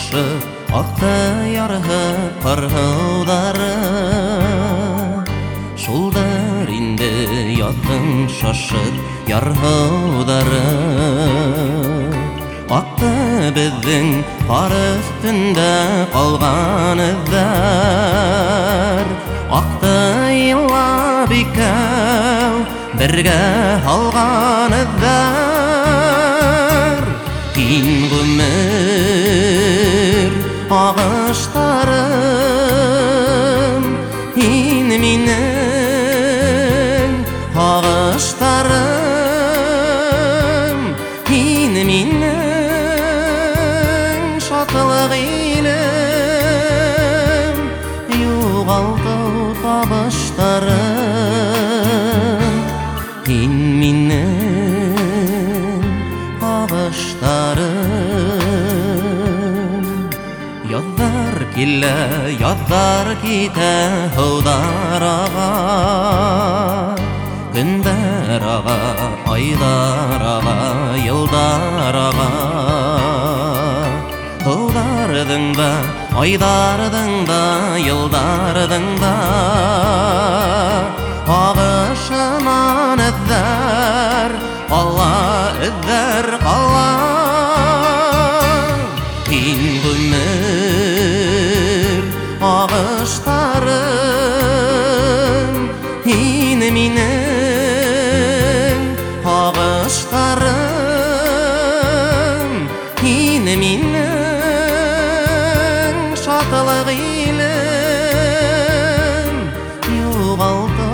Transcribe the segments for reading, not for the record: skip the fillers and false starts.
шашып ақты ярғы қырғылдары Шулдар инде ятың шашып ярғылдары Ақты біздің қар үстінде қалған іздер Ақты илап икәу бірге алған іздер Кин ғүмір ағыштарым Ин минің ағыштарым Ин минің шатылық илім Юғалту табыштарым Ин минің ағыштарым Яздар келі, яздар кете Хылдар аға, күндар аға, айдар аға, йылдар аға Хылдардың да, айдардың да, йылдардың да Ағышынан іздер, қала іздер қала Кин ғүмір ағыштарым Ин минің ағыштарым Ин минің шатылық илім Юғалту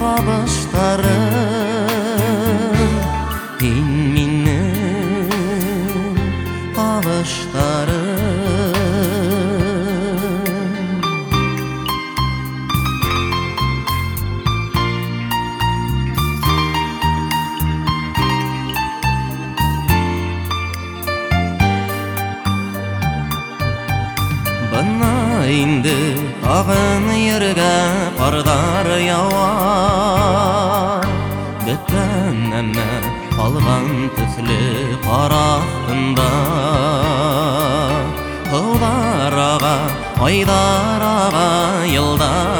табыштарым Ин минің ағыштарым Бына инде ағын ерге қардар яуа Бөтен әмі қалған түслі қарақтында Қылдар аға, айдар аға, йылдар